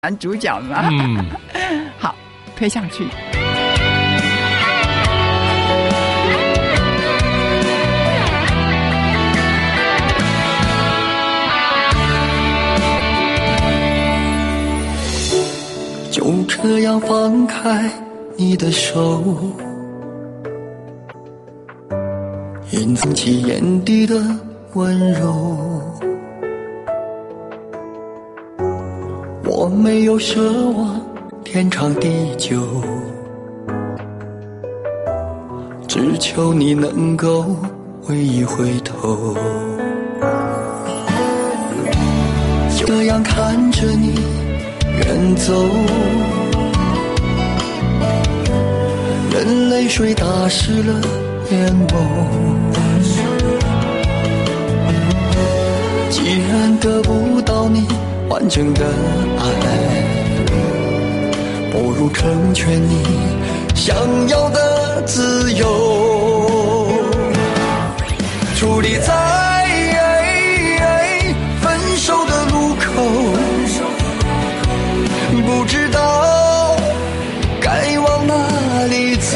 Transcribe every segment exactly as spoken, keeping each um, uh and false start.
男主角嘛。 嗯， 好，推上去。 就这样放开你的手，隐藏起眼底的温柔。我没有奢望天长地久，只求你能够回一回头。这样看着你远走，任泪水打湿了眼眸。既然得不到你完整的爱，不如成全你想要的自由。伫立在分手的路口，不知道该往哪里走。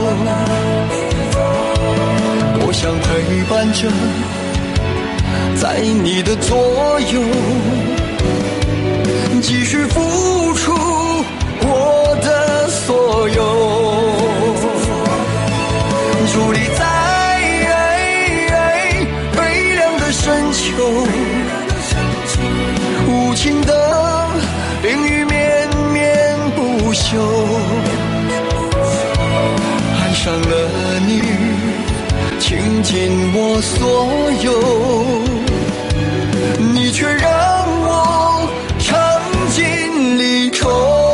多想陪伴着在你的左右，继续付出我的所有。伫立在悲凉的深秋，无情的淋雨绵绵不休。爱上了你，倾尽我所有，你却让我尝尽离愁。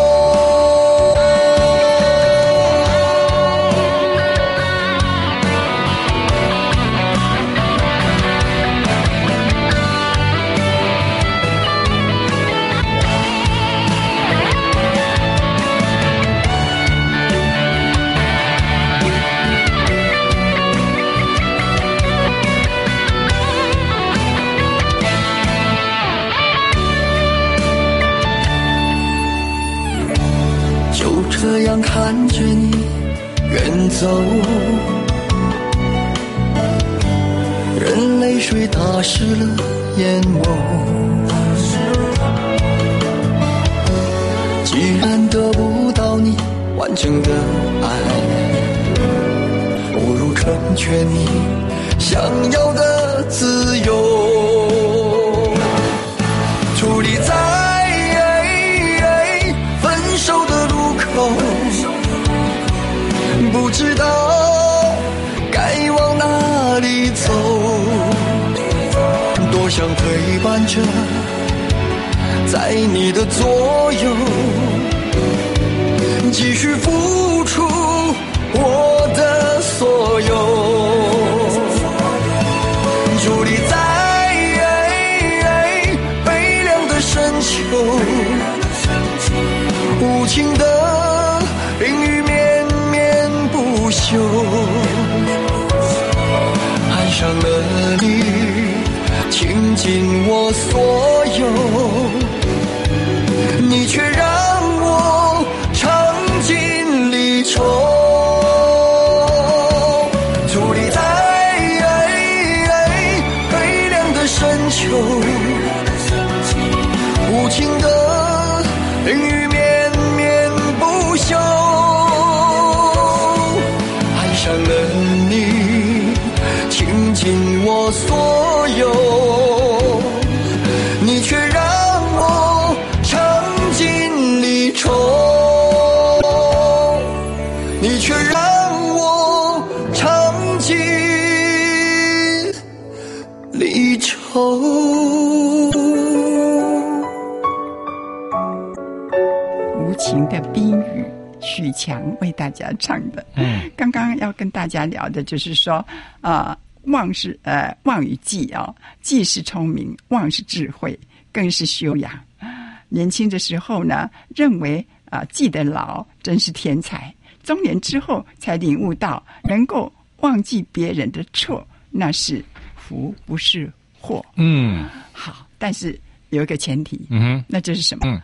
这样看着你远走，任泪水打湿了眼眸。既然得不到你完整的爱，不如成全你想要的自由。伫立在不知道该往哪里走。多想陪伴着在你的左右，继续付出我的所有。伫立在悲凉的深秋，无情的淋雨绵绵不休。爱上了你，倾尽我所有，你却让我尝尽离愁。伫立在悲凉的深秋，无情的淋雨绵绵不休。爱上了你，倾尽我所有，你却让我尝尽离愁，你却让我尝尽离愁。 无情的冰雨，许强为大家唱的。 嗯， 刚刚要跟大家聊的就是说，呃，望是呃望与记哦，记是聪明，望是智慧，更是修养。年轻的时候呢，认为啊、呃、记得牢真是天才，中年之后才领悟到，能够忘记别人的错，那是福不是祸。 嗯， 好，但是有一个前提， 嗯哼， 那就是什么？ 嗯，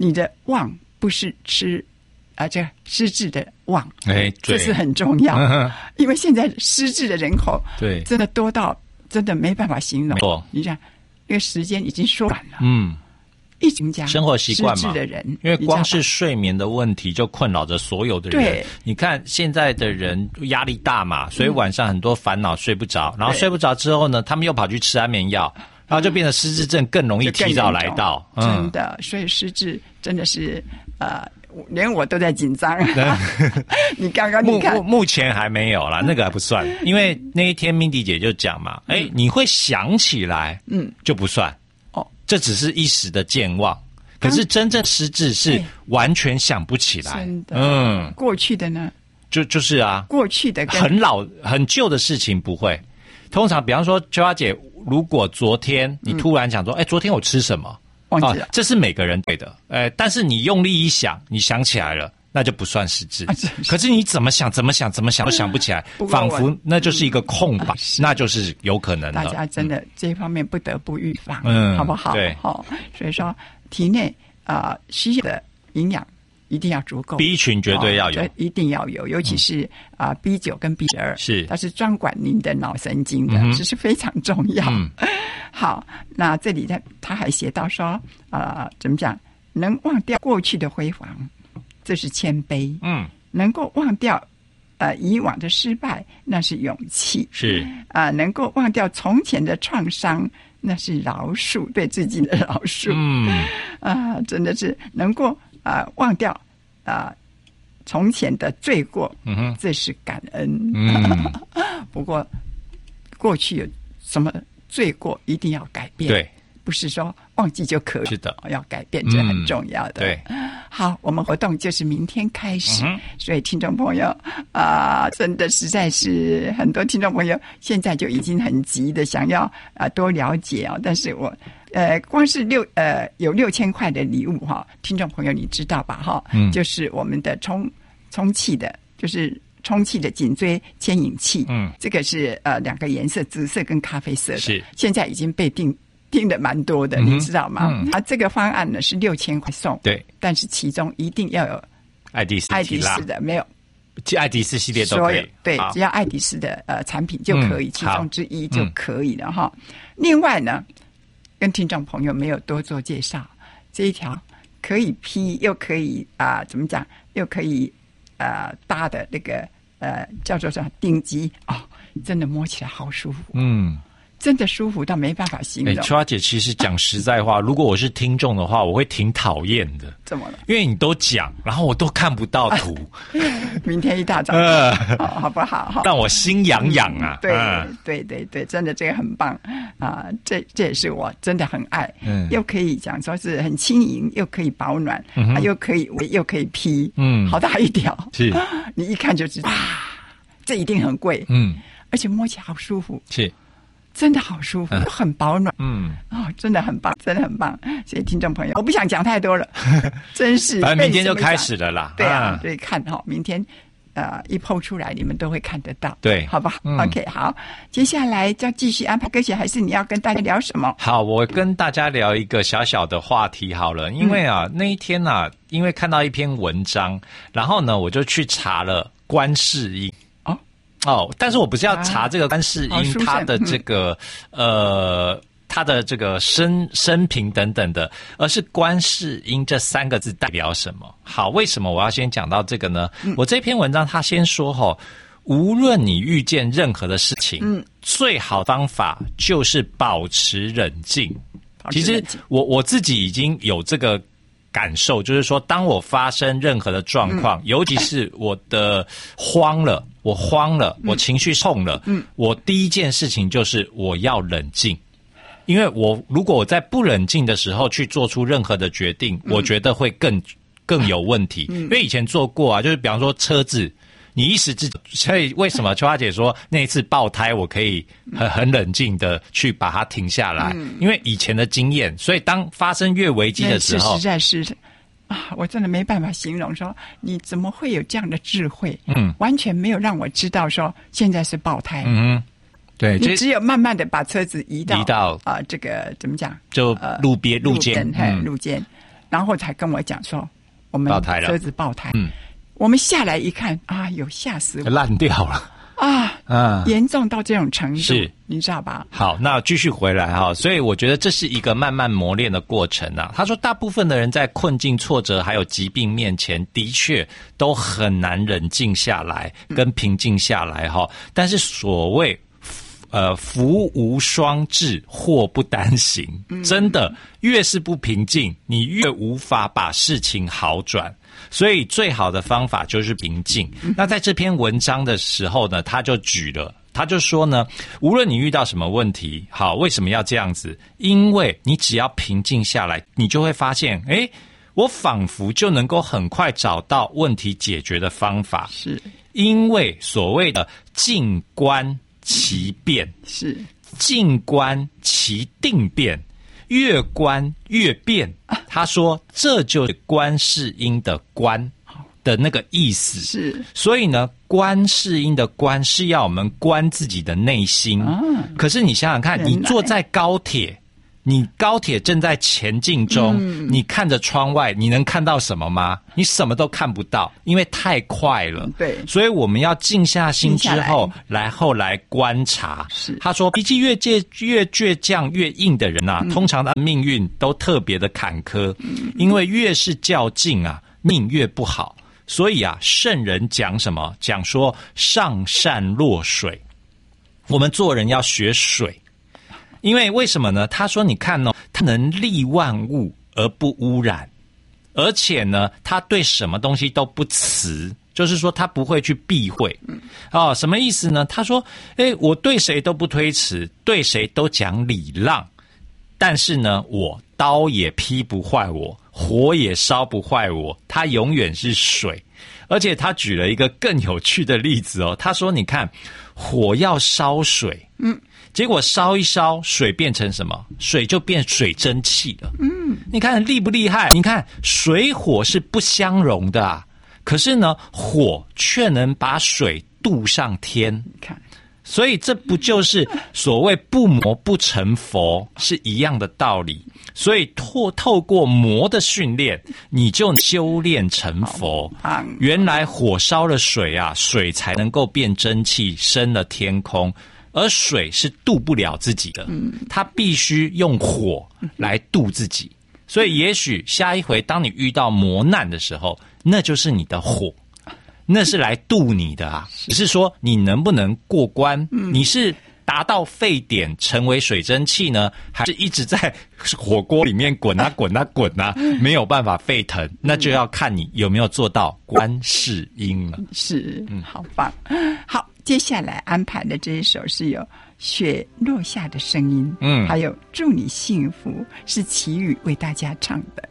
你的忘不是吃啊，这失智的忘， 哎， 这是很重要，嗯、因为现在失智的人口对真的多到真的没办法形容。 哦， 你看，那个时间已经缩短了， 嗯， 一直讲生活习惯嘛， 失智的人， 因为光是睡眠的问题就困扰着所有的人。 对， 你看现在的人压力大嘛，所以晚上很多烦恼睡不着，嗯、然后睡不着之后呢，他们又跑去吃安眠药。然后就变得失智症更容易提早来到， 嗯、真的，所以失智真的是呃，连我都在紧张。你刚刚你看， 目目前还没有啦，那个还不算，因为那一天 Mindy 姐就讲嘛，哎、嗯，你会想起来，嗯，就不算哦，这只是一时的健忘，可是真正失智是完全想不起来， 真的，嗯，过去的呢， 就就是啊， 过去的跟很老很旧的事情不会，通常比方说秋花姐。如果昨天你突然想说，哎、嗯，昨天我吃什么？ 忘记了、 啊，这是每个人对的。呃，但是你用力一想，你想起来了，那就不算失智。啊、可是你怎么想，怎么想，怎么想都想不起来，仿佛那就是一个空白，嗯、那就是有可能的。 大家真的、嗯、这方面不得不预防， 嗯， 好不好？ 对， 好。所以说，体内啊、呃、需要的营养。一定要足够 ，B 群绝对要有， 哦、一定要有，尤其是啊、嗯呃、B 九跟 B 十二， 是它是专管您的脑神经的，这、嗯、是非常重要。嗯、好，那这里他他还写到说，啊、呃，怎么讲？能忘掉过去的辉煌，这是谦卑；嗯，能够忘掉呃以往的失败，那是勇气； 是啊、呃，能够忘掉从前的创伤，那是饶恕，对自己的饶恕。嗯，啊、呃，真的是能够。啊、呃，忘掉啊、呃，从前的罪过，嗯哼，这是感恩。嗯，不过过去有什么罪过，一定要改变。 对， 不是说忘记就可以。 是的， 要改变，这很重要的。 嗯、对， 好，我们活动就是明天开始，嗯、所以听众朋友啊、呃，真的实在是很多听众朋友现在就已经很急的想要啊、呃、多了解哦，但是我。呃，光是六呃有六千块的礼物哈，听众朋友你知道吧哈？嗯，就是我们的充充气的，就是充气的颈椎牵引器。嗯，这个是呃两个颜色，紫色跟咖啡色的。 是， 现在已经被订订的蛮多的，嗯、你知道吗？嗯，啊，这个方案呢是六千块送。 对， 但是其中一定要有爱迪斯爱迪斯的，没有。 爱迪斯系列都可以， 对，只要爱迪斯的呃产品就可以，嗯、其中之一就可以了哈。嗯、另外呢。跟听众朋友没有多做介绍，这一条可以披又可以啊、呃，怎么讲？又可以呃搭的那个呃叫做什么顶级哦，真的摸起来好舒服，嗯，真的舒服到没办法形容。 哎，秋花姐，其实讲实在话，如果我是听众的话，我会挺讨厌的。 怎么了？ 因为你都讲，然后我都看不到图。 明天一大早，呃、好, 好不好？ 让我心痒痒啊！ 对、嗯、对对对，真的这个很棒啊！这这也是我真的很爱，嗯，又可以讲说是很轻盈，又可以保暖，嗯、啊，又可以又可以披，嗯，好大一条， 是， 你一看就知道，啊，这一定很贵，嗯，而且摸起来好舒服， 是。 真的好舒服， 嗯、 很保暖， 嗯， 哦，真的很棒，真的很棒。所以听众朋友，我不想讲太多了，真是。 反正明天就开始了啦， 对啊，所以看哈、哦，明天呃一抛出来，你们都会看得到， 对， 好不好、嗯、？OK， 好，接下来就继续安排歌曲，还是你要跟大家聊什么？ 好，我跟大家聊一个小小的话题好了，因为啊、嗯、那一天啊，因为看到一篇文章，然后呢，我就去查了观世音。哦，但是我不是要查这个观世音他的这个、嗯、呃他的这个生生平等等的，而是观世音这三个字代表什么？好，为什么我要先讲到这个呢？嗯、我这篇文章他先说齁，无论你遇见任何的事情，嗯，最好方法就是保持冷静。其实我我自己已经有这个感受，就是说，当我发生任何的状况，嗯、尤其是我的慌了，我慌了，嗯、我情绪冲了，嗯，我第一件事情就是我要冷静，因为我如果我在不冷静的时候去做出任何的决定，嗯、我觉得会更更有问题。嗯、因为以前做过啊，就是比方说车子。你一时之，所以为什么秋花姐说那一次爆胎，我可以很很冷静的去把它停下来？嗯、因为以前的经验，所以当发生越危机的时候， 实在是啊，我真的没办法形容说你怎么会有这样的智慧？嗯，完全没有让我知道说现在是爆胎。 嗯，对， 你只有慢慢的把车子移到移到啊、呃，这个怎么讲？ 就路边、呃、路肩、 嗯、路肩。 然后才跟我讲说我们车子爆胎。嗯，我们下来一看啊，有吓死我， 烂掉了。 啊，嗯，严重到这种程度， 是， 你知道吧？ 好，那继续回来哈，所以我觉得这是一个慢慢磨练的过程啊。他说，大部分的人在困境、挫折还有疾病面前，的确都很难冷静下来，跟平静下来哈。嗯、但是所谓呃福无双至，祸不单行，嗯、真的，越是不平静，你越无法把事情好转。所以最好的方法就是平静。那在这篇文章的时候呢，他就举了，他就说呢，无论你遇到什么问题，好，为什么要这样子？因为你只要平静下来，你就会发现，诶，我仿佛就能够很快找到问题解决的方法。 是， 因为所谓的静观其变，是静观其定变。越观越变，他说这就是观世音的观的那个意思。 是， 所以呢，观世音的观是要我们观自己的内心。嗯、可是你想想看，你坐在高铁，你高铁正在前进中，嗯、你看着窗外，你能看到什么吗？你什么都看不到，因为太快了。 对， 所以我们要静下心之后，然后来观察。 是， 他说脾气越倔越倔强越硬的人啊，嗯、通常的命运都特别的坎坷，嗯、因为越是较劲啊，命越不好。所以啊，圣人讲什么？讲说上善若水，我们做人要学水。因为为什么呢？他说你看哦，它能利万物而不污染，而且呢，他对什么东西都不辞，就是说他不会去避讳。哦，什么意思呢？他说，诶，我对谁都不推辞，对谁都讲礼让，但是呢，我刀也劈不坏我，火也烧不坏我，它永远是水。而且他举了一个更有趣的例子哦，他说你看，火要烧水，嗯。结果烧一烧，水变成什么？水就变水蒸气了。嗯，你看厉不厉害？你看水火是不相容的啊，可是呢，火却能把水渡上天。你看，所以这不就是所谓不磨不成佛是一样的道理。所以透透过磨的训练，你就修炼成佛。原来火烧了水啊，水才能够变蒸汽，升了天空。而水是渡不了自己的，它必须用火来渡自己。所以也许下一回当你遇到磨难的时候，那就是你的火，那是来渡你的啊。只是说你能不能过关，你是达到沸点成为水蒸气呢，还是一直在火锅里面滚啊滚啊滚啊，没有办法沸腾？那就要看你有没有做到观世音了。 是，嗯，好棒，好。接下来安排的这一首是有雪落下的声音，嗯，还有祝你幸福，是齐豫为大家唱的。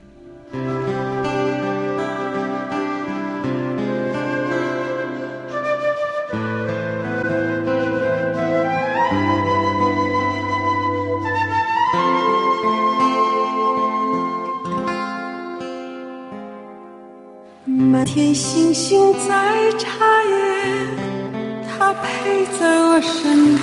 满天星星在眨眼，他陪在我身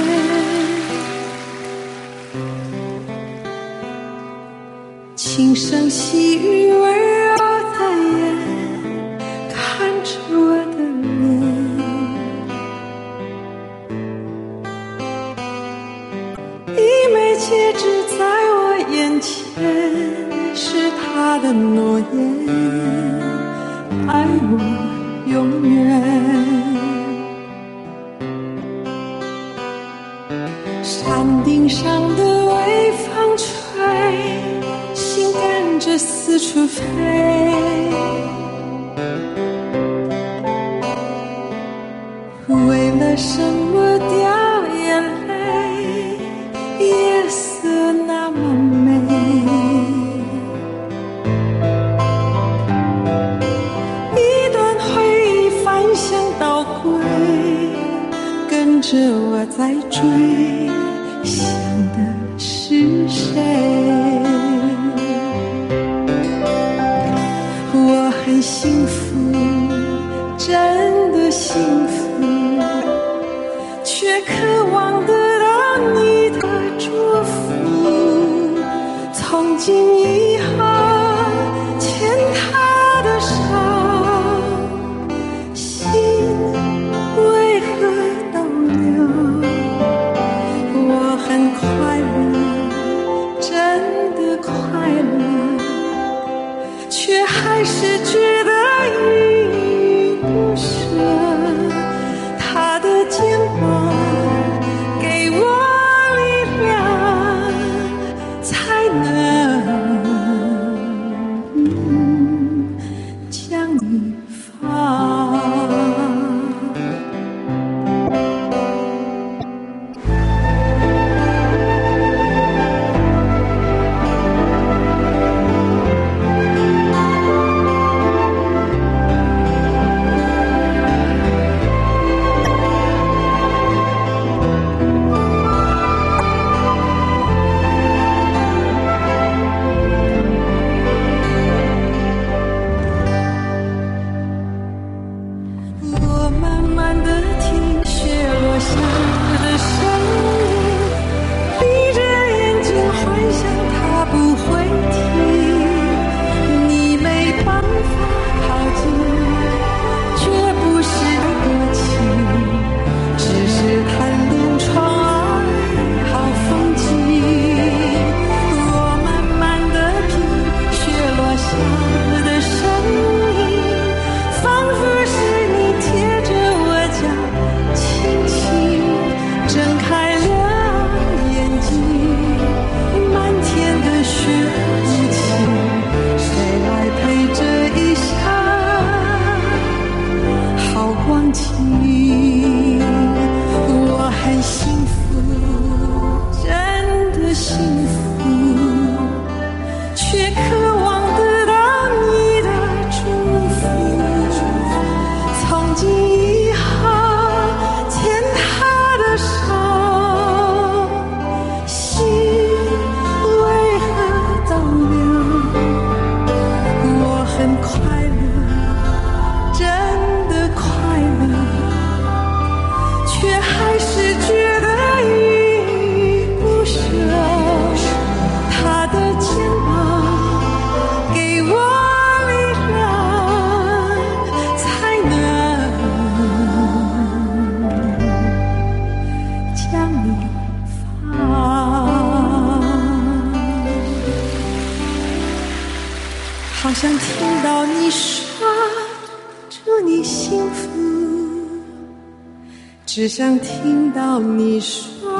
边，轻声细语温柔的眼，看着我的脸，一枚戒指在我眼前，是他的诺言，爱我永远。山顶上的微风吹，心跟着四处飞，为了什么掉眼泪？夜色那么美，一段回忆翻箱倒柜，跟着我在追，想的是谁？我很幸福，真的幸福，却渴望得到你的祝福。从今以后， 却还是觉得依依不舍。他的肩膀给我力量，才能、嗯、将你放。好像听到你说祝你幸福，只想听到你说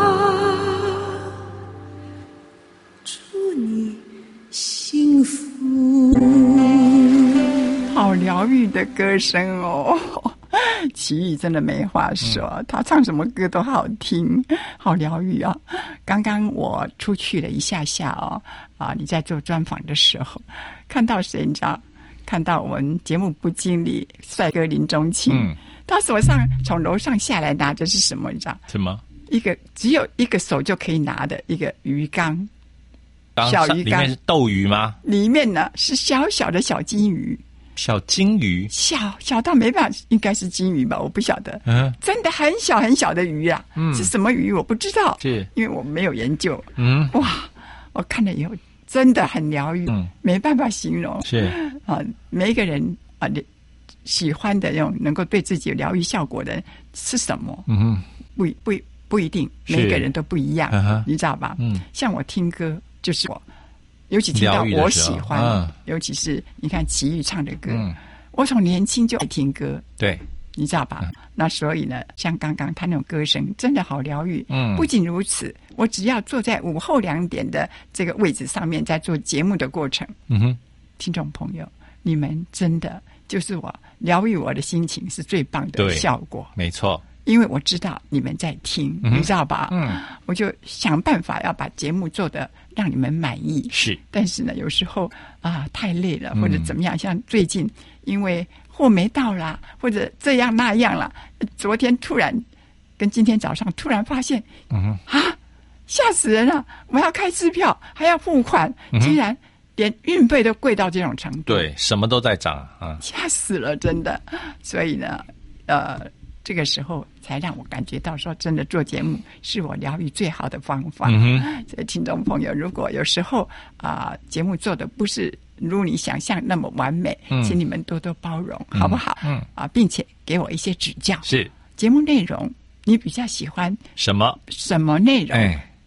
祝你幸福。 好疗愈的歌声哦，齐豫真的没话说，嗯、他唱什么歌都好听，好疗愈啊！刚刚我出去了一下下哦，啊，你在做专访的时候，看到谁你知道？看到我们节目部经理帅哥林中庆，嗯，他手上从楼上下来拿的是什么？你知道？ 什么？ 一个只有一个手就可以拿的一个鱼缸， 小鱼缸，里面是斗鱼吗？ 里面呢是小小的小金鱼。 小金鱼， 小小到没办法，应该是金鱼吧，我不晓得。嗯，真的很小很小的鱼啊，嗯，是什么鱼我不知道，是因为我没有研究。嗯，哇，我看了以后真的很疗愈，嗯，没办法形容。是啊，每一个人啊，喜欢的那种能够对自己有疗愈效果的是什么？嗯，不不不一定，每一个人都不一样，uh-huh, 你知道吧？嗯，像我听歌就是我。尤其听到我喜欢，嗯、尤其是你看齐豫唱的歌，嗯、我从年轻就爱听歌， 对， 你知道吧？嗯、那所以呢，像刚刚他那种歌声真的好疗愈。嗯，不仅如此，我只要坐在午后两点的这个位置上面，在做节目的过程，嗯哼，听众朋友，你们真的就是我疗愈我的心情是最棒的效果， 没错。 因为我知道你们在听，嗯、你知道吧？嗯，我就想办法要把节目做得让你们满意。 是， 但是呢，有时候啊太累了，或者怎么样，嗯、像最近因为货没到啦，或者这样那样啦，昨天突然跟今天早上突然发现，嗯啊，吓死人了！我要开支票，还要付款，嗯、竟然连运费都贵到这种程度。 对，什么都在涨啊！ 吓死了，真的。所以呢，呃。这个时候才让我感觉到说，真的做节目是我疗愈最好的方法。嗯、所以听众朋友，如果有时候啊、呃、节目做的不是如你想象那么完美，嗯、请你们多多包容，嗯、好不好？嗯啊，并且给我一些指教。 是节目内容，你比较喜欢什么？ 什么内容？哎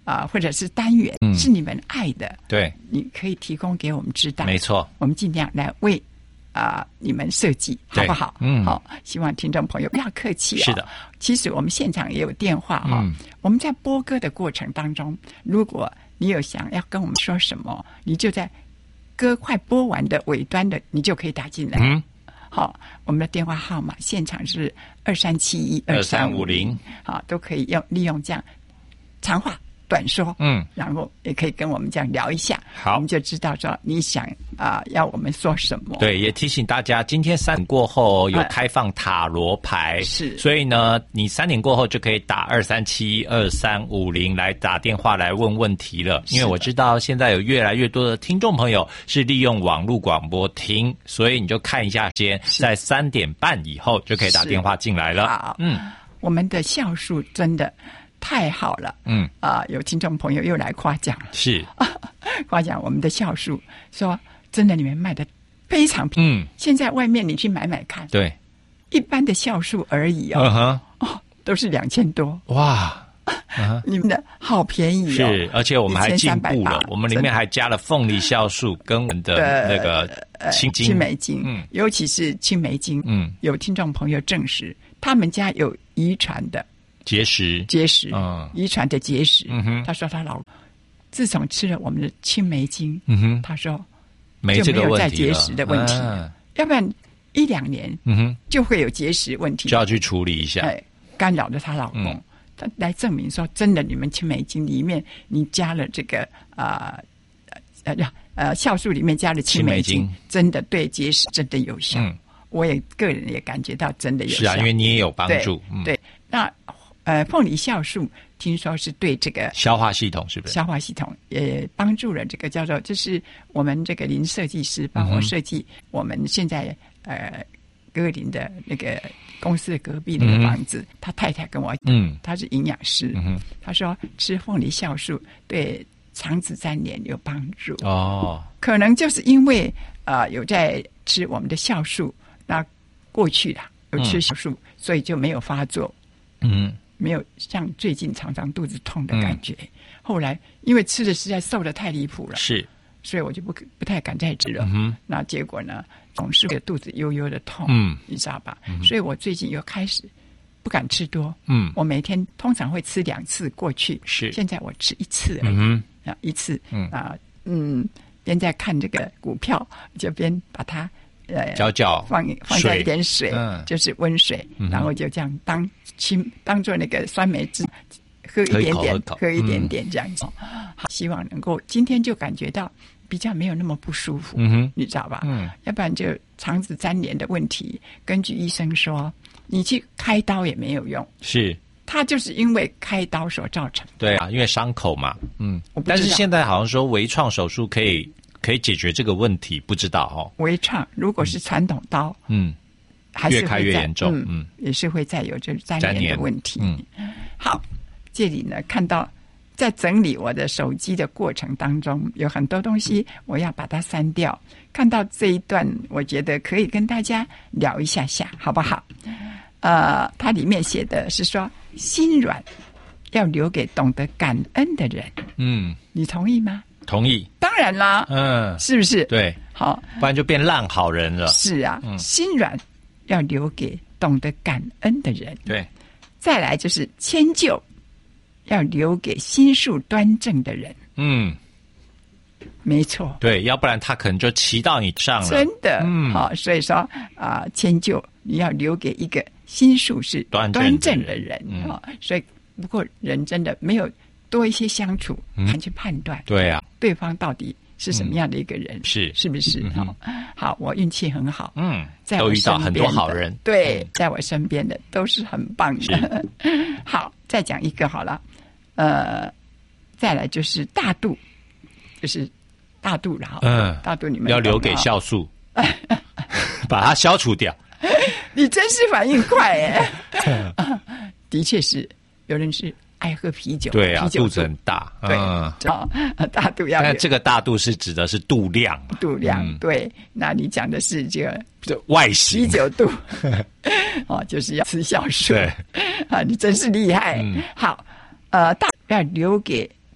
啊、呃，或者是单元、嗯、是你们爱的， 对， 你可以提供给我们知道， 没错， 我们尽量来为啊、呃、你们设计，好不好？ 嗯， 好，希望听众朋友不要客气、哦。 是的， 其实我们现场也有电话哈、哦嗯，我们在播歌的过程当中，如果你有想要跟我们说什么，你就在歌快播完的尾端的，你就可以打进来。嗯。好，我们的电话号码现场是二三七一二三五零，好，都可以用利用这样长话短说，嗯，然后也可以跟我们这样聊一下， 好， 我们就知道说你想啊、呃、要我们说什么。 对，也提醒大家，今天三点过后有开放塔罗牌， 是、嗯， 所以呢，你三点过后就可以打二三七二三五零来打电话来问问题了。因为我知道现在有越来越多的听众朋友是利用网络广播听，所以你就看一下时间，在三点半以后就可以打电话进来了。 好，嗯，我们的校数真的太好了，嗯啊、呃，有听众朋友又来夸奖了， 是夸奖我们的校数，说真的你们卖的非常便宜，嗯，现在外面你去买买看， 对， 一般的校数而已哦， uh-huh. 哦，都是两千多， 哇。 Uh-huh. 你们的好便宜哦！ 是，而且我们还进步了，我们里面还加了凤梨酵素跟我们的那个青精、 青梅精，嗯，尤其是青梅精，嗯，有听众朋友证实，他们家有遗传的结石， 结石，嗯，遗传的结石。嗯哼，他说他老，自从吃了我们的青梅精，嗯哼，他说没这个问题了， 就没有再结石的问题，啊、要不然一两年，嗯哼，就会有结石问题， 就要去处理一下， 哎，干扰了她老公。嗯，来证明说，真的，你们青梅精里面你加了这个啊呃呃酵素里面加了青梅精，真的对结石真的有效。嗯，我也个人也感觉到真的有效。 是啊，因为你也有帮助。 对，嗯、对那呃凤梨酵素听说是对这个消化系统是不是？ 消化系统也帮助了这个叫做，就是我们这个林设计师帮我设计我们现在呃歌林的那个公司的隔壁那个房子，嗯、他太太跟我讲，嗯，他是营养师，嗯，他说吃凤梨酵素对肠子粘连有帮助。哦，可能就是因为呃有在吃我们的酵素，那过去了有吃酵素，嗯，所以就没有发作，嗯，没有像最近常常肚子痛的感觉。嗯，后来因为吃的实在瘦得太离谱了， 是， 所以我就不不太敢再吃了。嗯，那结果呢？总是肚子悠悠的痛，嗯，你知道吧？嗯，所以我最近又开始不敢吃多，嗯，我每天通常会吃两次过去， 是， 现在我吃一次而已，嗯，啊，一次，嗯啊，嗯，边在看这个股票，就边把它呃搅搅放放下一点水，嗯，就是温水，嗯，然后就这样当清当做那个酸梅汁喝一点点，喝, 喝一点点这样子，嗯，好，希望能够今天就感觉到比较没有那么不舒服，嗯哼，你知道吧？嗯，要不然就肠子粘连的问题，根据医生说，你去开刀也没有用， 是， 它就是因为开刀所造成的。 对啊，因为伤口嘛，嗯，但是现在好像说微创手术可以可以解决这个问题，不知道哦。 微创如果是传统刀，嗯，还是越开越严重，嗯， 嗯也是会再有这粘连的问题。嗯，好，这里呢看到。在整理我的手机的过程当中，有很多东西我要把它删掉。看到这一段，我觉得可以跟大家聊一下下，好不好？呃，它里面写的是说，心软要留给懂得感恩的人。嗯，你同意吗？ 同意。 当然啦，嗯，是不是？ 对， 好， 不然就变烂好人了。 是啊，嗯，心软要留给懂得感恩的人。 对， 再来就是迁就。要留给心术端正的人。嗯，没错。 对，要不然他可能就骑到你上了。 真的，嗯，好，所以说啊，迁、呃、就你要留给一个心术是端正的人啊、嗯。所以，不过人真的没有多一些相处，才、嗯、去判断。 对啊， 对方到底是什么样的一个人？嗯、是是不是？好、嗯，好，我运气很好。嗯，在我身边的都遇到很多好人。对，在我身边的都是很棒的。好，再讲一个好了。呃，再来就是大度，就是大度了哈。嗯，大度你们要留给酵素，把它消除掉。 你真是反应快耶！的确是，有人是爱喝啤酒， 对啊， 啤酒肚子很大， 对，啊、嗯，大度要。 但这个大度是指的是度量， 度量、嗯、对。那你讲的是这个外形， 啤酒肚，哦，就是要吃酵素。对，啊，你真是厉害。嗯、好。呃，大要留给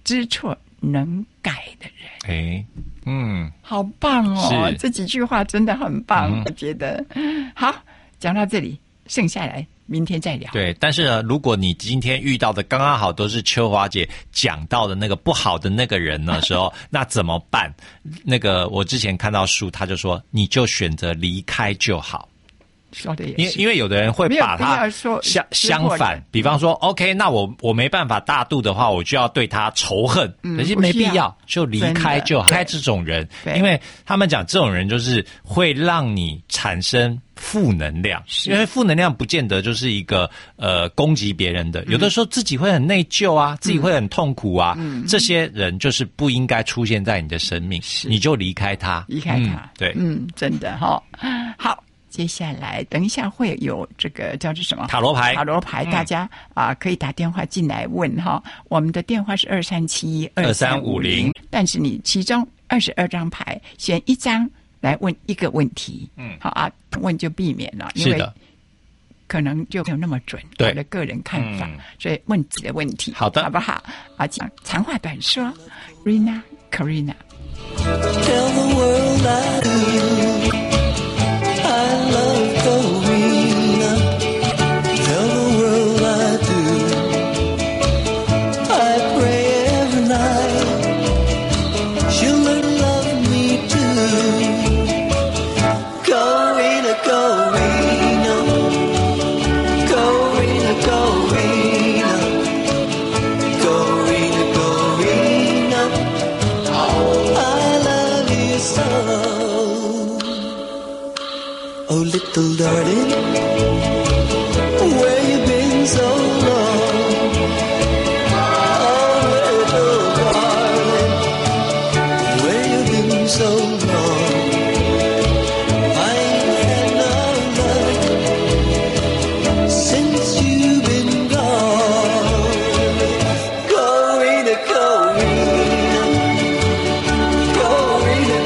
知错能改的人。 哎，嗯， 好棒哦！ 是这几句话真的很棒， 嗯、 我觉得。好，讲到这里，剩下来明天再聊。 对，但是呢，如果你今天遇到的刚刚好都是秋华姐讲到的那个不好的那个人的时候，那怎么办？那个我之前看到书，他就说，你就选择离开就好。 说的也是， 因为因为有的人会把它相相反，比方说 ，OK， 那我我没办法大度的话，我就要对他仇恨，可是没必要，就离开就好。开这种人，因为他们讲这种人就是会让你产生负能量，因为负能量不见得就是一个呃攻击别人的，有的时候自己会很内疚啊，自己会很痛苦啊，这些人就是不应该出现在你的生命，你就离开他， 离开他， 对， 嗯，真的哈，好。接下来，等一下会有这个叫做什么塔罗牌？ 塔罗牌，大家啊、呃、可以打电话进来问哈。我们的电话是二三七二三五零，但是你其中二十二张牌选一张来问一个问题，嗯，好啊，问就避免了，因为可能就没有那么准，我的个人看法，嗯、所以问自己的问题， 好的， 好不好？啊，讲长话短说 ，Rina Karina。Tell the world I do.I love Karina. Tell the world I do. I pray every night she'll learn to love me too. Karina, Karina, Karina, Karina, Karina, Karina. I love you so.Oh, little darling, where you been so long? Oh, little darling, where you been so long? I ain't had no love since you've been gone. Karina, Karina, Karina,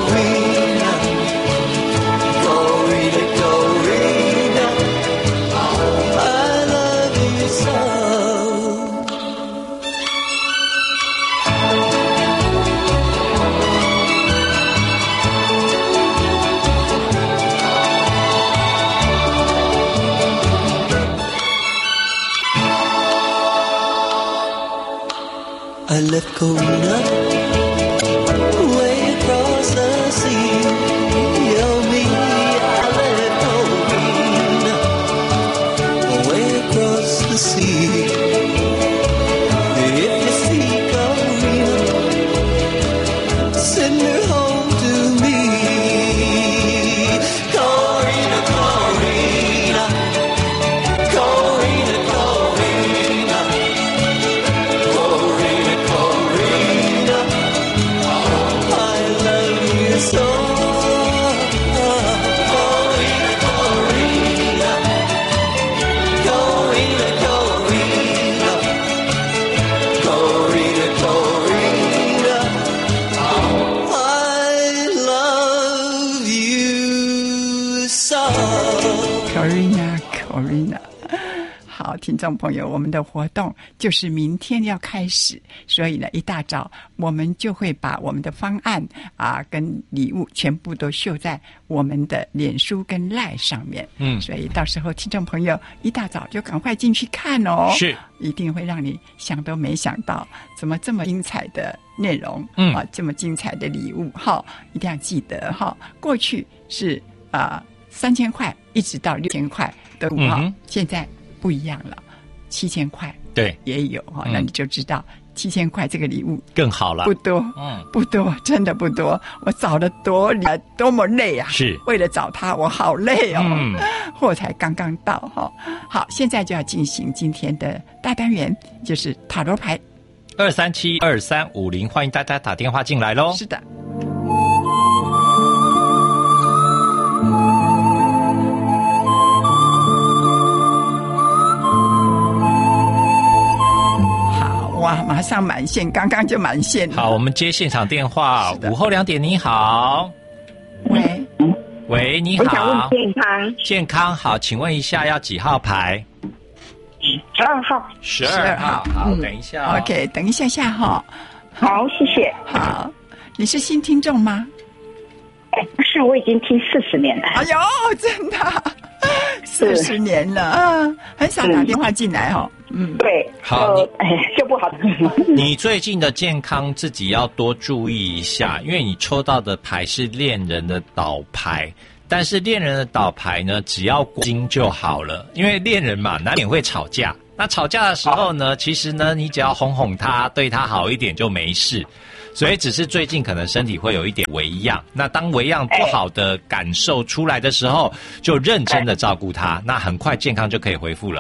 Karina.I left Karina way across the sea. Oh me, I left Karina way across the sea. If you see Karina, send her home to me. Karina, Karina, Karina, Karina.Karina，Karina， 好，听众朋友，我们的活动就是明天要开始，所以呢，一大早我们就会把我们的方案啊跟礼物全部都秀在我们的脸书跟 LINE 上面。嗯，所以到时候听众朋友一大早就赶快进去看哦， 是， 一定会让你想都没想到，怎么这么精彩的内容， 嗯啊，这么精彩的礼物，哈，一定要记得哈。过去是啊三千块，一直到六千块的五号，嗯、现在不一样了，七千块对也有哈、嗯，那你就知道七千块这个礼物更好了， 不多，嗯，不多，真的不多。我找了多多么累啊！ 是为了找它，我好累哦，嗯、货才刚刚到哈。好，现在就要进行今天的大单元，就是塔罗牌。 二三七二三五零，欢迎大家打电话进来喽。 是的。哇，马上满线，刚刚就满线了。 好，我们接现场电话。午后两点，你好。 喂， 喂，你好。 我想问健康。 健康好，请问一下要几号牌？ 十二号。 十二号，好，等一下、哦。 OK， 等一下下哈。 好，谢谢。 好，你是新听众吗？ 哎，不是，我已经听四十年了。 哎呦，真的，四十年了啊，很少打电话进来哈、哦。嗯， 对， 好， 呃、哎，就不好。 你最近的健康自己要多注意一下，因为你抽到的牌是恋人的倒牌，但是恋人的倒牌呢，只要过心就好了，因为恋人嘛，难免会吵架。那吵架的时候呢，其实呢，你只要哄哄他，对他好一点就没事。所以只是最近可能身体会有一点微恙，那当微恙不好的感受出来的时候，就认真的照顾他，那很快健康就可以恢复了。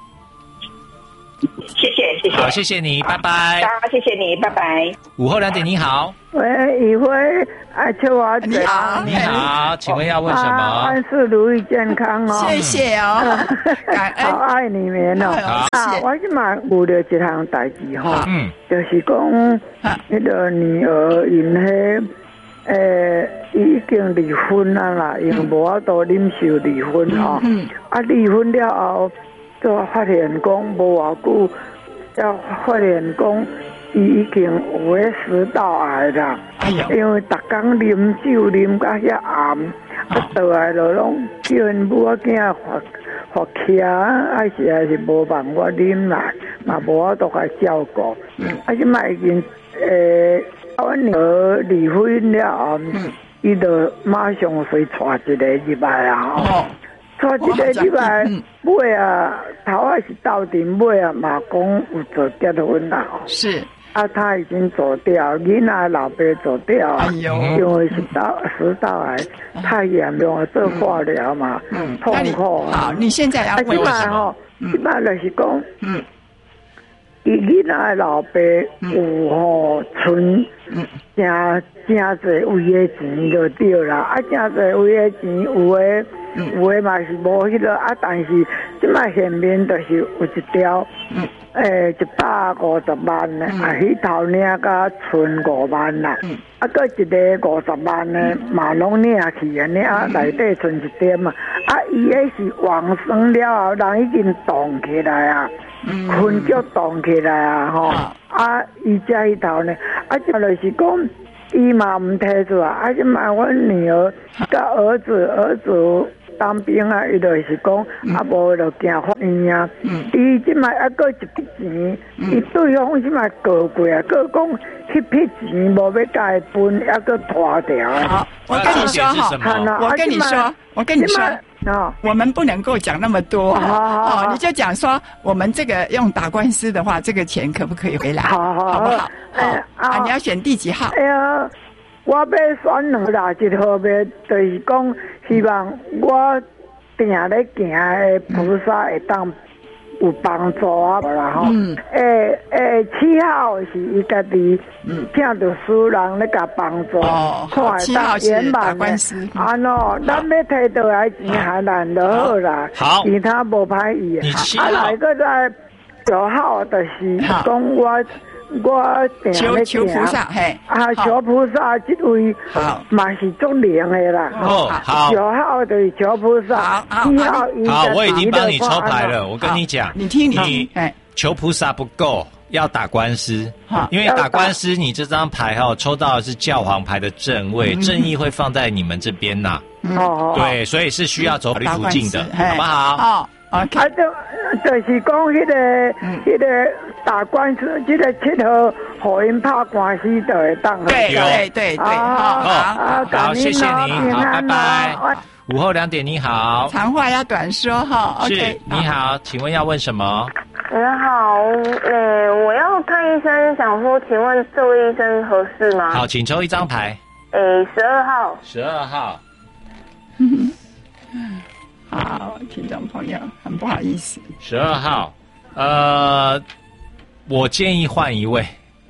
谢谢谢谢， 好，谢谢你，拜拜。 好，谢谢你，拜拜。 午后两点，你好。 喂，宇辉，啊，秋华姐， 你好， 你好，请问要问什么？ 啊、万事如意，健康哦。 谢谢哦，感恩， 好爱你们哦。 好啊，我今嘛有了一项代志哈， 嗯， 就是讲那个女儿因迄。诶，已經離婚啊啦，因無法度忍受離婚吼。嗯。啊，離婚了後，就發現講無偌久，才發現講伊已經有迄食道癌啦。哎呀！因為逐工啉酒啉到遐暗，啊，倒來就攏叫因母仔囝發發氣啊，啊是還是無辦法啉啦，嘛無法度來照顧。嗯。啊，即賣已經誒。我女兒離婚了，伊、嗯、就馬上隨帶一個入來啊！哦，帶一個入來，尾啊頭啊是鬥陣，尾啊嘛講有做結婚啦。 是啊，他已經走掉，囡仔老爸走掉，哎呦，因為是道食道癌太嚴重了，做化療嘛，嗯，痛苦。 好，你現在要問什麼？ 即擺就是講，嗯。伊囡仔老爸有吼存真真侪位诶錢就對啦，啊真侪位诶錢有诶有诶嘛是無迄個啊，但是即擺現面就是有一條誒一百五十萬呢，啊迄頭領甲存五萬啦，啊擱一個五十萬呢嘛攏領去啊，領內底存一點嘛，啊伊迄是往生了後，人已經動起來啊。困腳動起來啊！吼、哦，啊，伊遮迄頭呢，啊，就就是講，伊嘛唔提出啊，啊，即嘛阮女兒甲兒子，兒子當兵啊，伊就是講，啊，無就驚法院啊，伊即嘛啊，擱一筆錢，伊對方即嘛過過啊，擱講迄筆錢無要甲伊分，啊，擱拖掉啊。 好，我跟你說哈，我跟你說，我跟你說。哦，我們不能夠講那麼多哦，哦，你就講說我們這個用打官司的話，這個錢可不可以回來？好，好，好不好？哎啊，你要選第幾號？哎呀， 我要選兩啦，一號嘅，就是講希望我定咧行嘅菩薩會當有幫助啊啦吼。嗯。誒誒，七號是伊家己聽到私人咧甲幫助。哦。 七號是打官司。 啊喏，咱要摕到來錢還難就好啦。 好。 其他無歹意。 你七號。 啊，來個在九號就是講我。我求求菩薩，嘿， 啊，求菩薩這位嘛是足靈的啦。 哦，好， 九號就是求菩薩，七號好，我已經幫你抽牌了。我跟你講， 你聽你聽， 哎，求菩薩不夠，要打官司。因為打官司，你這張牌哈抽到的是教皇牌的正位，正義會放在你們這邊吶。哦，對，所以是需要走法律途徑的，好不好？ 好。啊，就就是講迄個迄個打官司，這個七號互因拍官司就會當。 對對對對，好， 好，好，謝謝你，好，拜拜。午後兩點，你好。 長話要短說哈。 是，你好，請問要問什麼？ 你好，呃，我要看醫生，想說，請問這位醫生合適嗎？ 好，請抽一張牌。 誒，十二號。 十二號。 好，聽眾朋友，很不好意思。 十二號，呃，我建議換一位。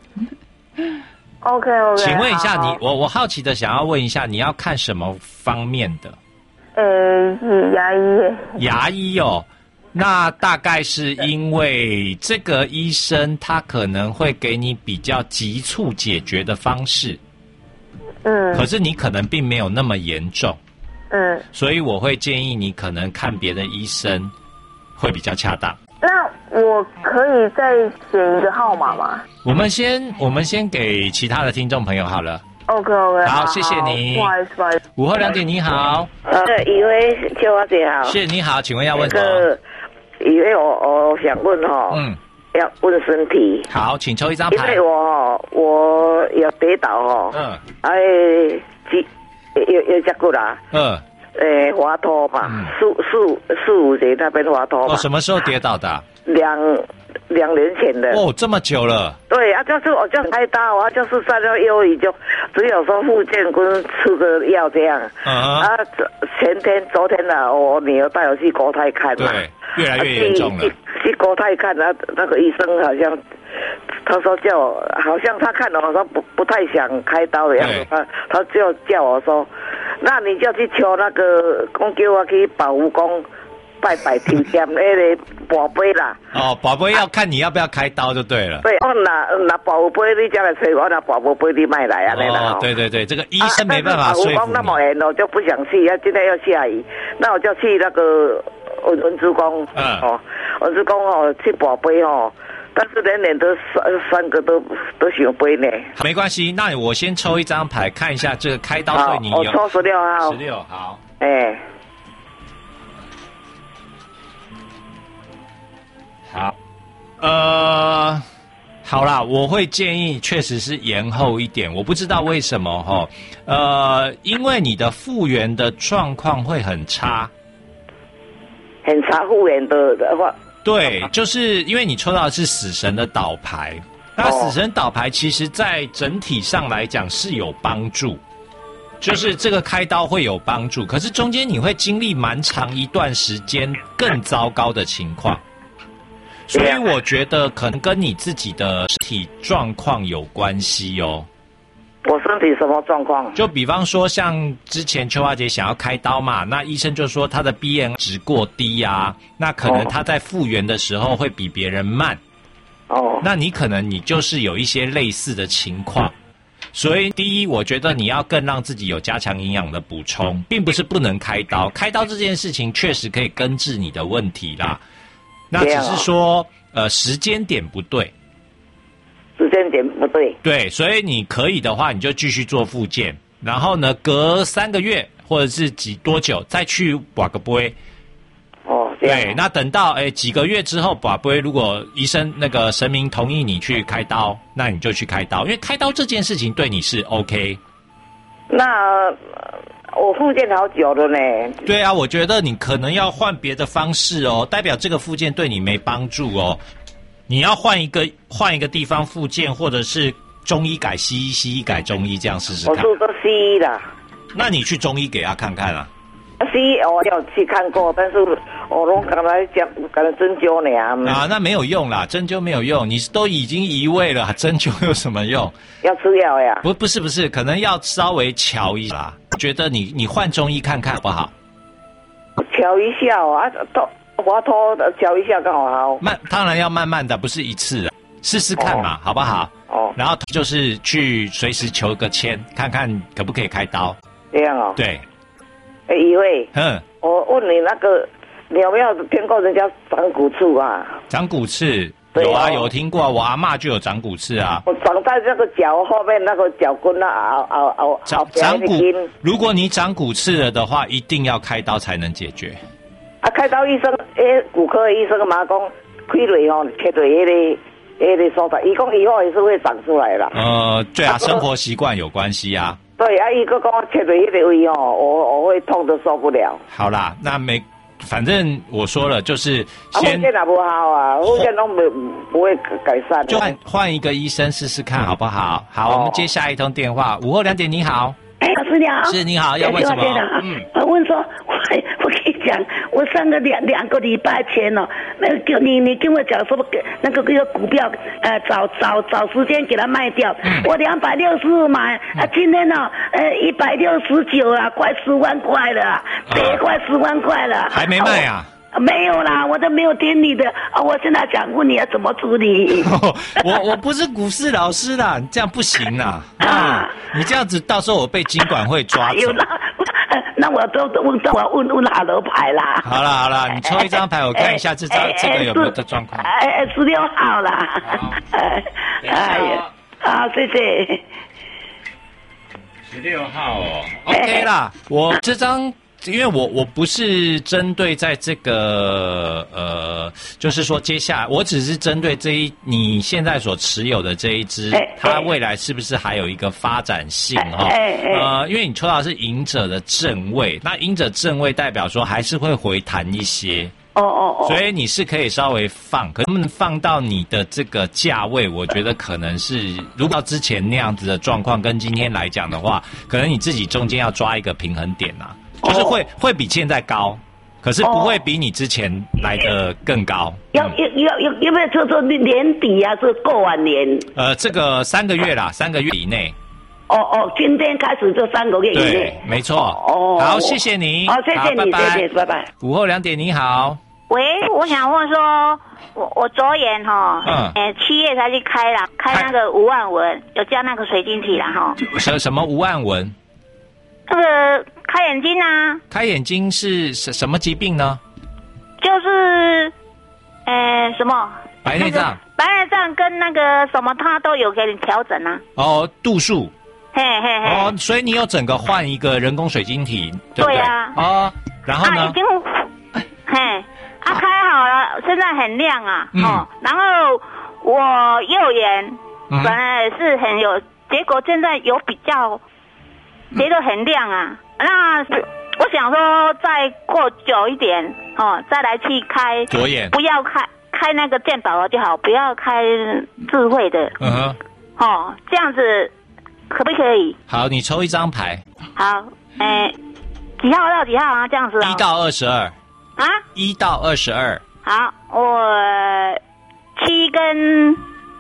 OK OK。 請問一下你，我我好奇的想要問一下，你要看什麼方面的？ 呃，是牙醫。 牙醫哦，那大概是因為這個醫生他可能會給你比較急促解決的方式。嗯。可是你可能並沒有那麼嚴重。嗯，所以我會建議你可能看別的醫生會比較恰當。 那我可以再选一个号码吗？ 我们先我们先给其他的听众朋友好了。 OK OK， 好，谢谢你。 不好意思，不好意思。 午后两点，你好。 呃，以为秋华姐好。 是，你好，请问要问什么？ 那个，以为我我想问哈，嗯，要问身体。 好，请抽一张牌。 因为我哈，我有跌倒哈，嗯，哎，几有有只骨啦，嗯，诶，滑脱嘛，四四四五节那边滑脱嘛。 哦，什么时候跌倒的？ 两。两年前的哦，这么久了。 对啊，就是我就开刀啊，就是上了忧郁，就只有说复健跟吃个药这样。嗯、啊，前天、昨天呢、啊，我女儿带我去国泰看嘛， 对，越来越严重了。 去, 去国泰看啊，那个医生好像他说叫我，好像他看了我说不不太想开刀的样子，他他就叫我说，那你就去求那个，讲叫我去保护宫。拜拜抽签那个宝贝啦， 哦，宝贝要看你要不要开刀就对了。 对，我拿拿宝贝你才来催我，拿宝贝你卖来啊，那个。 哦，对对对，这个医生没办法说服你。 啊、那么严，我就不想去，啊，今天要下雨，那我就去那个文文殊宫，嗯，哦，文殊宫哦，去宝贝哦，但是连连都三三个都都想背呢。 没关系，那我先抽一张牌，看一下这个开刀对你有。 我抽十六号。 十六好。 哎、欸。 好，呃，好啦，我会建议确实是延后一点，我不知道为什么齁，呃，因为你的复原的状况会很差， 很差复原的的话， 对，就是因为你抽到的是死神的倒牌，那死神倒牌其实在整体上来讲是有帮助。就是这个开刀会有帮助，可是中间你会经历蛮长一段时间更糟糕的情况。所以我觉得可能跟你自己的身体状况有关系哦。 我身体什么状况？ 就比方说，像之前秋花姐想要开刀嘛，那医生就说她的 B M I 值过低啊，那可能她在复原的时候会比别人慢。哦。那你可能你就是有一些类似的情况。所以第一，我觉得你要更让自己有加强营养的补充，并不是不能开刀。开刀这件事情确实可以根治你的问题啦。那只是说，呃，时间点不对， 时间点不对， 对，所以你可以的话，你就继续做复健，然后呢，隔三个月或者是几多久再去拔个杯。 哦，这样。 对，那等到诶几个月之后拔杯，如果医生那个神明同意你去开刀，那你就去开刀，因为开刀这件事情对你是 OK。 那。我复健好久了呢。 对啊，我觉得你可能要换别的方式哦，代表这个复健对你没帮助哦。你要换一个换一个地方复健，或者是中医改西医，西医改中医，这样试试看。 我是做西医的。 那你去中医给他看看啊。 西医我有去看过，但是我拢刚才讲，刚才针灸呢。 啊，那没有用啦，针灸没有用，你都已经移位了，针灸有什么用？ 要吃药呀？ 不，不是，不是，可能要稍微瞧一下。觉得你你换中医看看好不好？ 瞧一下啊，都我拖瞧一下刚好好。 慢，当然要慢慢的，不是一次，试试看嘛，哦、好不好？哦。然后就是去随时求个签，看看可不可以开刀。 这样哦。 对。 哎，一位。 嗯。 我问你那个，你有没有听过人家长骨刺啊？ 长骨刺。有啊，有听过啊，我阿嬷就有长骨刺啊。 我长在这个脚后面那个脚跟那凹凹凹长长骨，如果你长骨刺了的话，一定要开刀才能解决。 啊，开刀医生，诶，骨科的医生嘛讲，开落吼，切落迄个迄个所在，伊讲以后也是会长出来啦。 呃，对啊，生活习惯有关系啊。 对啊，伊个讲切落迄个位吼，我我会痛得受不了。 好啦，那没。反正我说了，就是先。 复健也不好啊，复健都没不会改善。 就换换一个医生试试看，好不好？好，我们接下一通电话。午后两点，你好。 哎，老师你好。 是你好，要问什么？ 嗯，我问说，我我跟你讲，我上个两两个礼拜前哦，那个你你跟我讲说那个那个股票，呃，找找找时间给它卖掉。嗯、我两百六十买，嗯、啊，今天呢、哦，呃，一百六十九啊，快十万块了，跌快十万块了。 还没卖啊？ 没有啦，我都没有听你的啊！我现在想问你要怎么处理？ 我我不是股市老师啦，你这样不行啦！啊，你这样子到时候我被金管会抓走。 有啦， 呃，那我都问，我要问问塔罗牌啦。 好了好了，你抽一张牌，我看一下这张、欸、这个有没有的状况。 哎，十六号啦。哎，哎呀，好，谢谢。 十六号哦 ，OK 啦，我这张。因为我我不是针对在这个呃，就是说接下来，我只是针对这一你现在所持有的这一支，它未来是不是还有一个发展性哈？呃，因为你抽到的是隐者的正位，那隐者正位代表说还是会回弹一些。 哦哦哦， 所以你是可以稍微放，可能放到你的这个价位，我觉得可能是如果之前那样子的状况跟今天来讲的话，可能你自己中间要抓一个平衡点啊。就是会、哦、会比现在高，可是不会比你之前来的更高。 要要要要要不要做做年底啊？是过完年？ 呃，这个三个月啦，三个月以内。 哦哦，今天开始就三个月以内。 对，没错。哦，好，谢谢你。 好，谢谢你， 拜拜谢谢，拜拜。 午后两点，你好。 喂，我想问说，我我昨眼哈，嗯，呃，七月才去开啦，开那个五万文，有加那个水晶体啦哈。 什什么五万文？ 那个开眼睛啊。 开眼睛是什什么疾病呢？ 就是，呃，什么？ 白内障。 白内障跟那个什么，它都有给你调整啊。 哦，度数。 嘿嘿嘿。 哦，所以你有整个换一个人工水晶体，对不对？对啊。哦，然后呢？ 啊，已经，嘿，啊，开好了，现在很亮啊。嗯。哦，然后我右眼本来是很有，结果现在有比较。觉得很亮啊，那我想说再过久一点哦，再来去开左眼， 不要开开那个健保就好，不要开智慧的。嗯哼，哦，这样子可不可以？ 好，你抽一张牌。 好，诶，几号到几号啊？这样子啊？ 一到二十二。 啊？ 一到二十二。 好，我七跟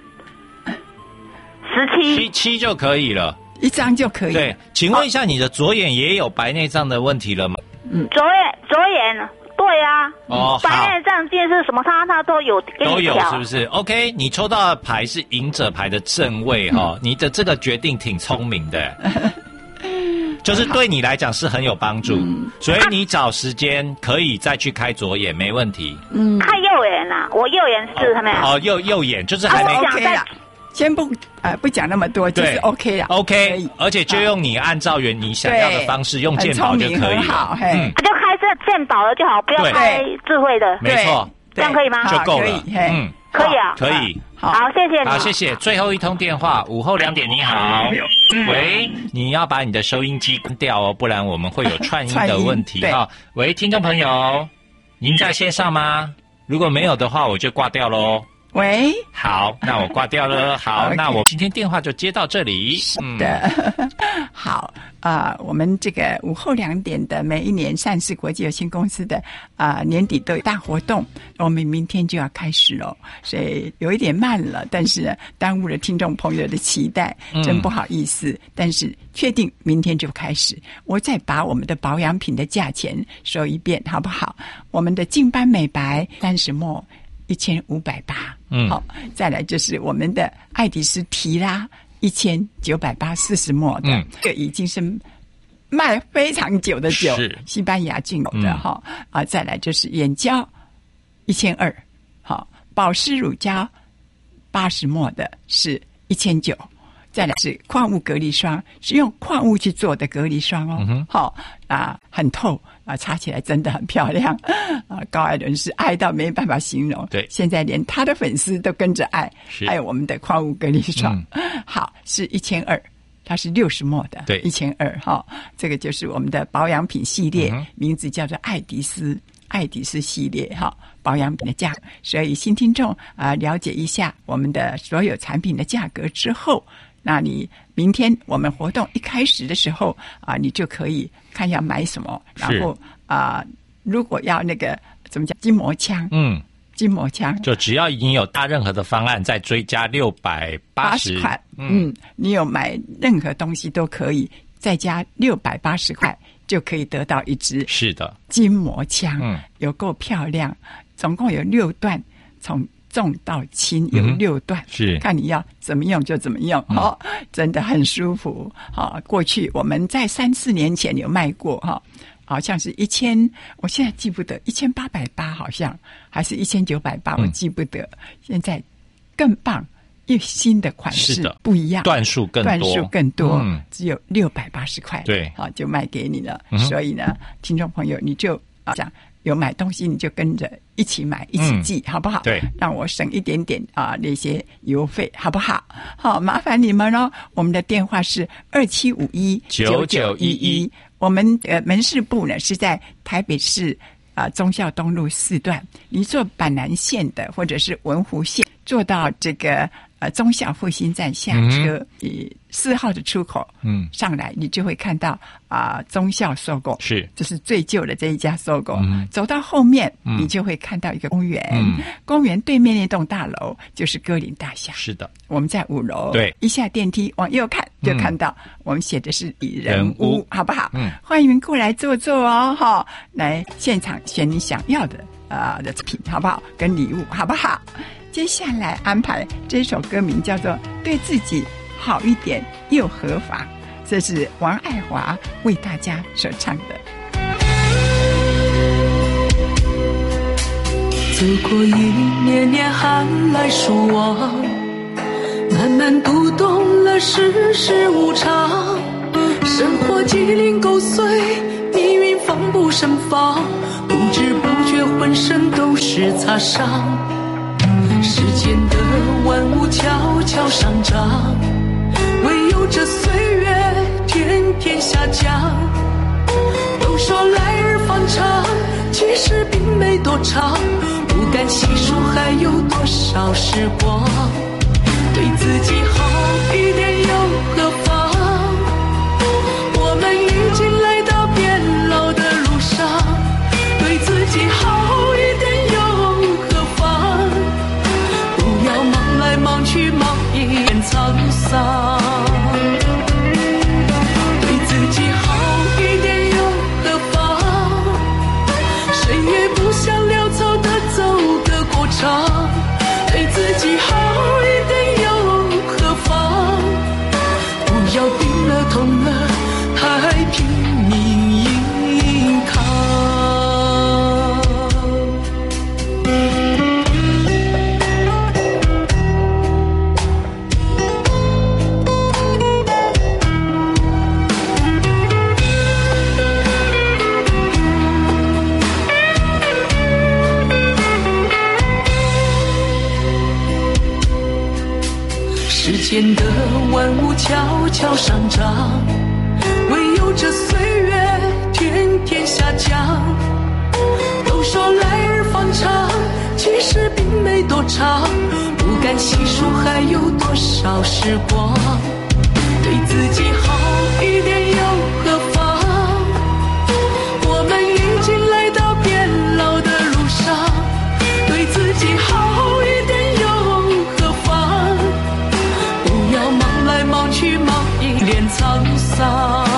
十七。 七七就可以了。 一张就可以。 对，请问一下，你的左眼也有白内障的问题了吗？ 嗯，左眼左眼，对啊。哦，白内障近视什么，它它都有都有，是不是 ？OK， 你抽到的牌是隐者牌的正位哈、哦，你的这个决定挺聪明的，就是对你来讲是很有帮助，嗯、所以你找时间可以再去开左眼，没问题。 嗯，开右眼啊，我右眼是他们。 哦，右右眼就是还没 OK 啦。先不呃不讲那么多，就是 OK 了 ，OK， 而且就用你按照原你想要的方式用健保就可以了， 好，嘿， 嗯，就开这健保了就好，不要开智慧的， 没错， 这样可以吗？ 就够了，嗯， 可以啊， 可以， 好，谢谢你， 好，谢谢。最后一通电话，午后两点，你好，喂，你要把你的收音机关掉哦，不然我们会有串音的问题哈。喂，听众朋友，您在线上吗？如果没有的话，我就挂掉喽。 喂， 好，那我挂掉了。好， okay. 那我今天电话就接到这里。 是的，嗯、好啊、呃，我们这个午后两点的每一年善事国际有限公司的啊、呃、年底都有大活动，我们明天就要开始了，所以有一点慢了，但是耽误了听众朋友的期待，真不好意思。嗯、但是确定明天就开始，我再把我们的保养品的价钱说一遍，好不好？我们的净斑美白三十末。一千五百八，嗯，好，再来就是我们的爱迪斯提拉一千九百八四十末的，嗯，这个已经是卖非常久的酒，是西班牙进口的哈、嗯、啊，再来就是眼胶一千二，好，保湿乳胶八十末的是一千九。再来是矿物隔离霜，是用矿物去做的隔离霜哦，嗯、好啊，很透啊，擦起来真的很漂亮啊。高艾伦是爱到没办法形容， 对， 现在连他的粉丝都跟着爱，爱我们的矿物隔离霜。嗯、好，是一千二，它是六十末的， 对， 一千二哈。这个就是我们的保养品系列，嗯、名字叫做爱迪斯。爱迪斯系列哈，保养品的价格，所以新听众啊、呃，了解一下我们的所有产品的价格之后，那你明天我们活动一开始的时候啊、呃，你就可以看要买什么，然后啊、呃，如果要那个怎么讲筋膜枪，嗯，筋膜枪， 就只要你有搭任何的方案，再追加六百八十块，嗯，你有买任何东西都可以再加六百八十块。就可以得到一支是的筋膜枪，嗯，有够漂亮，总共有六段，从重到轻，有六段， 嗯、是看你要怎么用就怎么用，哦，嗯、真的很舒服。好、哦，过去我们在三四年前有卖过哈。哦好像是一千，我现在记不得，一千八百八好像，还是一千九百八，我记不得。嗯、现在更棒，因为新的款式不一样， 段数更多， 段数更多， 嗯、 只有六百八十块， 对， 好就卖给你了。 嗯、 所以呢，听众朋友，你就啊讲有买东西，你就跟着一起买，一起寄，嗯、好不好？ 对， 让我省一点点啊那些邮费，好不好？好，麻烦你们哦。我们的电话是二七五一九九一一。我们呃门市部呢是在台北市啊、呃、忠孝东路四段，你坐板南线的或者是文湖线，坐到这个呃忠孝复兴站下车，以四、嗯、号的出口嗯上来，你就会看到啊、呃、忠孝收购， 是这是最旧的这一家收购、嗯。走到后面、嗯、你就会看到一个公园，嗯、公园对面那栋大楼就是歌林大厦， 是的。 我们在五楼， 对， 一下电梯往右看就看到我们写的是蚁人屋，好不好？ 嗯， 欢迎过来坐坐哦，哈，来现场选你想要的啊、呃、的品，好不好？跟礼物，好不好？接下来安排这首歌名叫做《对自己好一点又何妨》，这是王爱华为大家所唱的。 走过一年年寒来暑往，慢慢读懂了世事无常，生活鸡零狗碎，命运防不胜防，不知不觉浑身都是擦伤。世间的万物悄悄上涨，唯有这岁月天天下降。都说来日方长，其实并没多长，不敢细数还有多少时光。对自己好一点又何妨，我们已经来到变老的路上。对自己好一点又何妨，不要忙来忙去忙一脸沧桑。对自己好一点又何妨，谁也不想潦草地走个过场。对自己好一点又何妨，不要病了痛了太拼命硬扛。世间的万物悄悄上涨，唯有这岁月天天下降。都说来日方长，其实并没多长，不敢细数还有多少时光。对自己好一点又何妨，我们已经来到变老的路上。对自己好一点又何妨，不要忙来忙去忙一脸沧桑。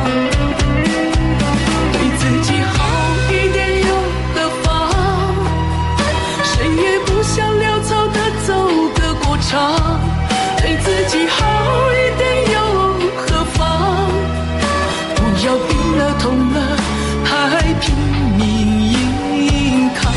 对自己好一点又何妨，谁也不想潦草地走个过场。对自己好一点又何妨，不要病了痛了太拼命硬扛。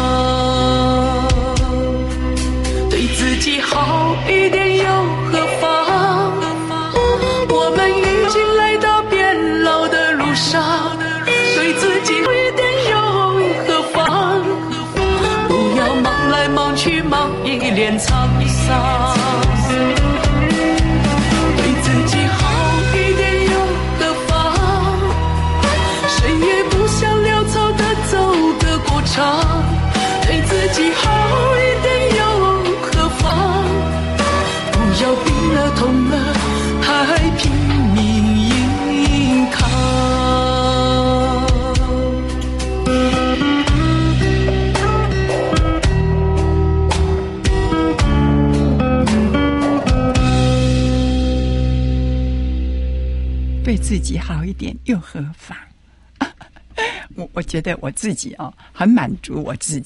对自己好一点又何妨，我们已经来到变老的路上。对自己好一点又何妨，不要忙来忙去忙一脸沧桑。对自己好一点又何妨，谁也不想潦草地走个过场。对自己好一点又何妨，不要病了痛了太拼命硬扛。 对自己好一点又何妨？我我觉得我自己哦，很满足我自己，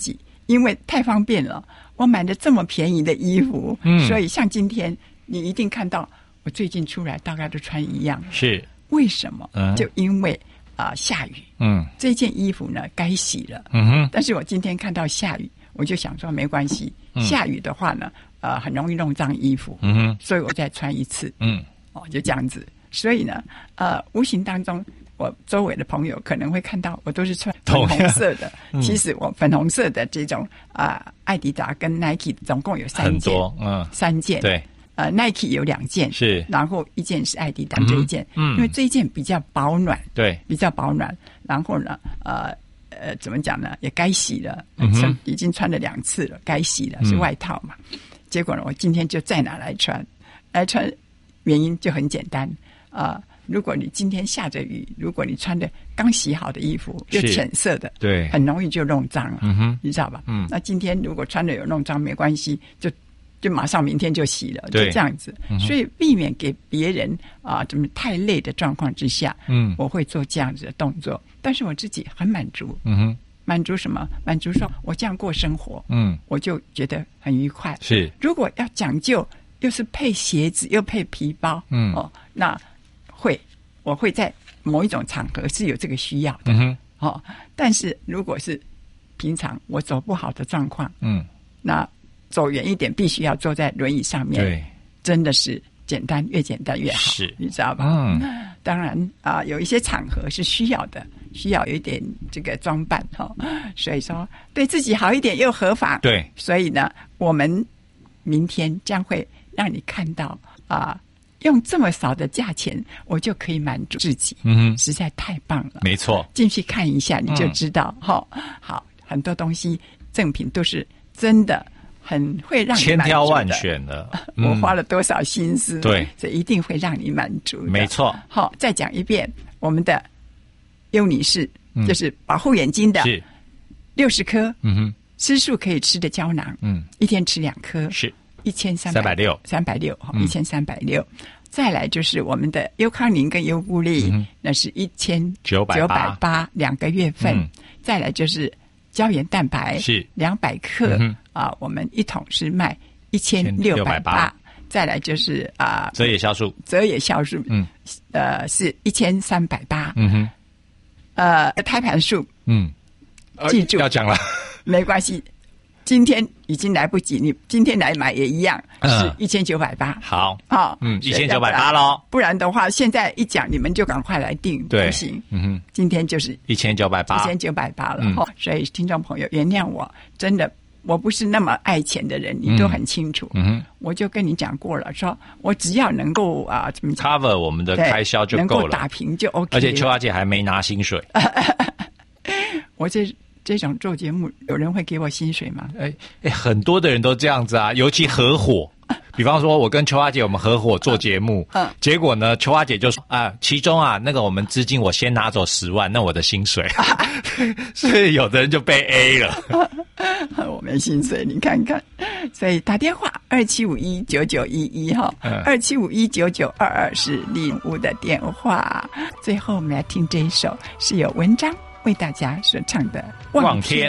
因为太方便了，我买了这么便宜的衣服， 嗯， 所以像今天你一定看到我最近出来大概都穿一样。 是为什么？ 嗯， 就因为啊、呃、下雨， 嗯， 这件衣服呢该洗了， 嗯哼， 但是我今天看到下雨，我就想说没关系， 嗯、 下雨的话呢，呃，很容易弄脏衣服， 嗯哼， 所以我再穿一次， 嗯， 哦，就这样子。所以呢，呃，无形当中，我周围的朋友可能会看到我都是穿粉红色的。嗯、其实我粉红色的这种啊、呃，艾迪达跟 Nike 总共有三件， 很多，嗯， 三件。 对， 呃 ，Nike 有两件， 是， 然后一件是艾迪达这一件， 嗯， 因为这一件比较保暖， 对， 比较保暖。然后呢，呃呃，怎么讲呢？也该洗了， 嗯、 已经穿了两次了，该洗了，是外套嘛。嗯、结果呢，我今天就再拿来穿，来穿，原因就很简单啊。呃如果你今天下着雨，如果你穿的刚洗好的衣服，又浅色的， 对， 很容易就弄脏了， 嗯哼， 你知道吧？ 嗯， 那今天如果穿的有弄脏，没关系，就就马上明天就洗了，就这样子。嗯、所以避免给别人啊、呃、怎么太累的状况之下，嗯，我会做这样子的动作，但是我自己很满足， 嗯哼， 满足什么？满足说我这样过生活，嗯，我就觉得很愉快。 是，如果要讲究，又是配鞋子又配皮包，嗯，哦，那会。我会在某一种场合是有这个需要的，嗯哼，哦，但是如果是平常我走不好的状况，嗯，那走远一点，必须要坐在轮椅上面， 对， 真的是简单越简单越好， 是， 你知道吧？嗯，当然啊、呃，有一些场合是需要的，需要有一点这个装扮哈、哦，所以说对自己好一点又何妨？ 对， 所以呢，我们明天将会让你看到啊。呃用这么少的价钱，我就可以满足自己，嗯哼，实在太棒了。 没错， 进去看一下你就知道，哈、嗯哦，好，很多东西赠品都是真的很会让你千挑万选的， 嗯、我花了多少心思， 对， 所以一定会让你满足的。 没错， 好，再讲一遍，我们的优女士、嗯、就是保护眼睛的， 是六十颗， 嗯哼， 吃素可以吃的胶囊，嗯，一天吃两颗， 是。 一千三百六， 三百六，一千三百六。再来就是我们的优康宁跟优固力，嗯、那是一千九百八两个月份。嗯、再来就是胶原蛋白是两百克、嗯、啊，我们一桶是卖一千六百八。再来就是啊， 泽野酵素， 泽野酵素，嗯，呃，是一千三百八。 嗯哼， 呃，胎盘素， 嗯， 记住、 呃、要讲了， 没关系。今天已经来不及，你今天来买也一样，是一千九百八。 好， 好， 嗯，一千九百八喽。 不然的话，现在一讲，你们就赶快来订， 对， 不行。 嗯哼， 今天就是一千九百八， 一千九百八了。哦、嗯，所以听众朋友原谅我，真的我不是那么爱钱的人，你都很清楚。嗯哼，我就跟你讲过了，说我只要能够啊，怎么 cover 我们的开销就够了， 能够打平就 OK 了。 而且秋华姐还没拿薪水， 我这。这种做节目，有人会给我薪水吗？ 哎哎，很多的人都这样子啊，尤其合伙。比方说，我跟秋花姐我们合伙做节目，嗯，结果呢，秋花姐就说啊，其中啊，那个我们资金我先拿走十万，那我的薪水，所以有的人就被 A 了。 我没薪水，你看看，所以打电话二七五一九九一一哈，二七五一九九二二是礼物的电话。最后我们来听这一首，是有文章为大家所唱的《 望天》。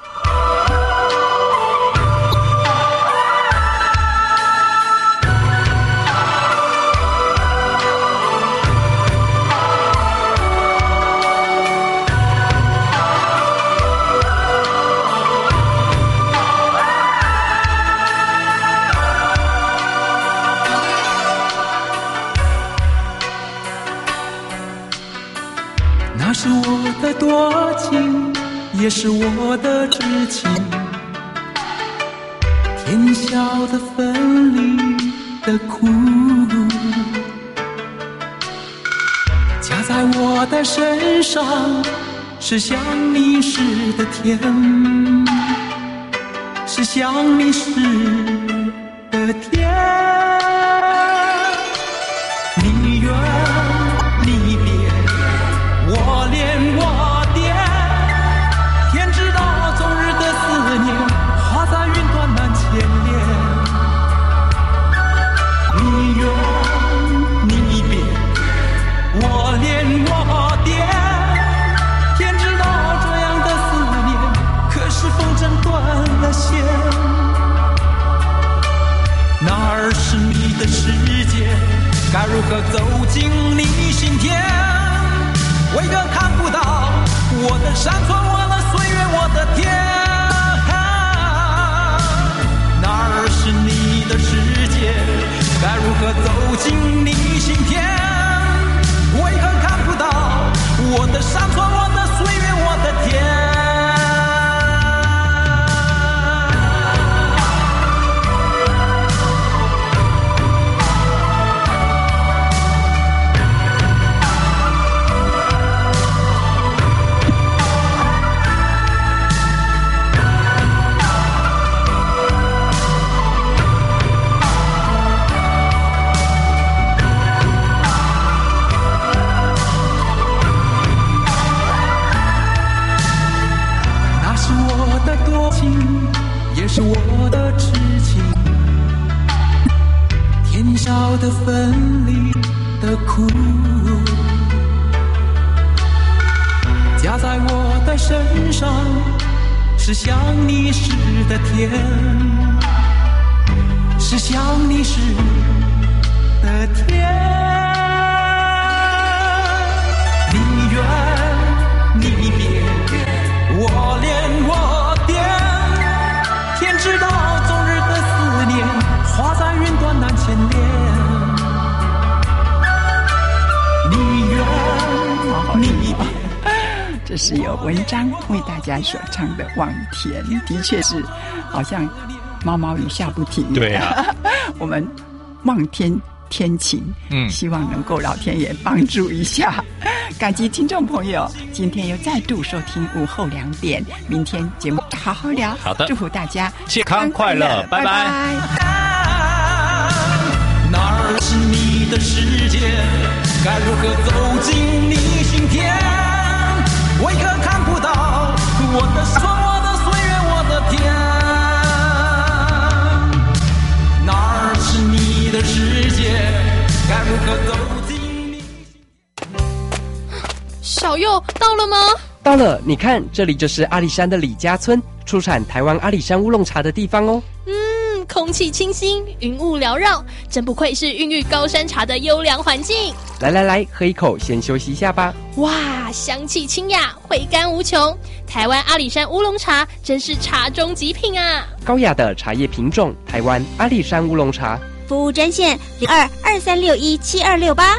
那是我的多情，也是我的痴情，天晓得分离的苦，加在我的身上是想你时的甜，是想你时的甜。你远你别，我恋我恋，天知道终日的思念化在云端难牵连。你远你别，我恋我恋，天知道这样的思念可是风筝断该如何走进你心田？为何看不到我的山川，我的岁月，我的天？哪儿是你的世界？该如何走进你心田？为何看不到我的山川，我的岁月，我的天？也是我的痴情，天晓得分离的苦，加在我的身上是想你时的甜，是想你时的甜。你远你别，我恋我惦，天知道终日的思念，化在云端难牵连。你远你别。 这是由文章为大家所唱的《望田》，的确是好像毛毛雨下不停。 对啊， 我们望天天晴，嗯，希望能够老天爷帮助一下。感激听众朋友，今天又再度收听午后两点，明天节目好好聊。 好的， 祝福大家健康快乐，拜拜。 哪儿是你的世界？该如何走进你心田？为何看不到我的山川，我的岁月，我的天？哪儿是你的世界？该如何走进你？ 小佑到了吗？ 到了，你看，这里就是阿里山的李家村，出产台湾阿里山乌龙茶的地方哦。 嗯，空气清新，云雾缭绕，真不愧是孕育高山茶的优良环境。 来来来，喝一口，先休息一下吧。 哇，香气清雅，回甘无穷。台湾阿里山乌龙茶真是茶中极品啊！ 高雅的茶叶品种，台湾阿里山乌龙茶。 服务专线零二二三六一七二六八。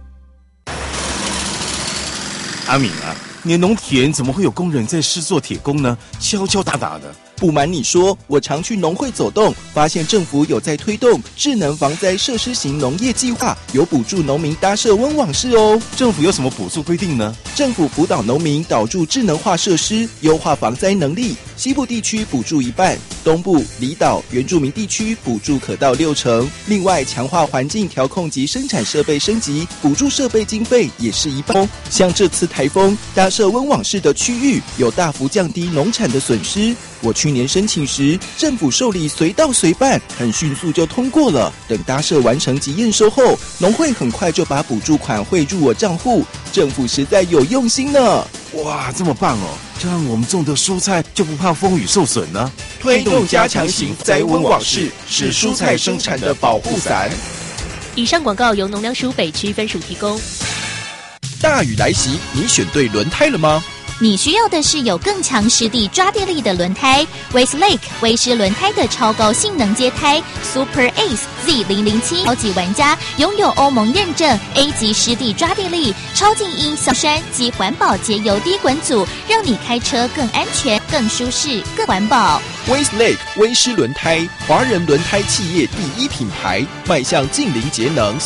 阿敏啊，你的农田怎么会有工人在施作铁工呢？敲敲打打的。 不瞒你说，我常去农会走动，发现政府有在推动智能防灾设施型农业计划，有补助农民搭设温网室哦。 政府有什么补助规定呢？ 政府辅导农民导入智能化设施，优化防灾能力。西部地区补助一半，东部、离岛、原住民地区补助可到六成。另外，强化环境调控及生产设备升级，补助设备经费也是一半哦。像这次台风搭设温网室的区域，有大幅降低农产的损失。我去年申请时，政府受理随到随办，很迅速就通过了。等搭设完成及验收后，农会很快就把补助款汇入我账户。政府实在有用心呢！ 哇，这么棒哦！这样我们种的蔬菜就不怕风雨受损呢。 推动加强型灾温网室，是蔬菜生产的保护伞。 以上广告由农粮署北区分署提供。 大雨来袭，你选对轮胎了吗？ 你需要的是有更强湿地抓地力的轮胎 Westlake 威狮轮胎的超高性能阶胎 Super Ace Z 零零七，超级玩家拥有欧盟认证 A 级湿地抓地力、超静音小山及环保节油低滚阻，让你开车更安全、更舒适、更环保。 Westlake 威狮轮胎，华人轮胎企业第一品牌，迈向净零节能。